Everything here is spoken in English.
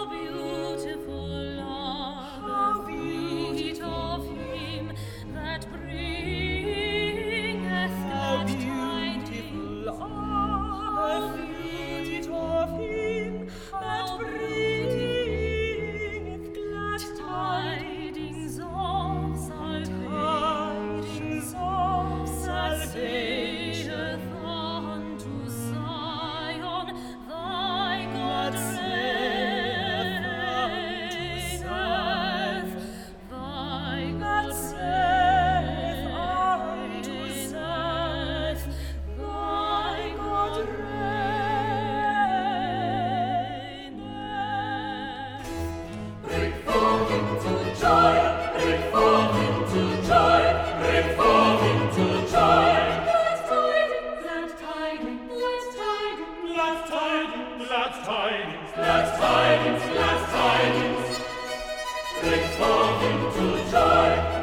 beautiful are the feet of him that bringeth glad tidings. Are the feet of him that bringeth glad tidings of tidings of salvation unto Zion, thy God reigneth, thy God saith unto reigneth, thy God reigneth. Bring forth into joy, bring forth into joy, bring forth into joy. Glad tidings, glad tidings, glad tidings, Glad tidings, glad tidings, glad tidings, glad tidings. Bring forth into joy,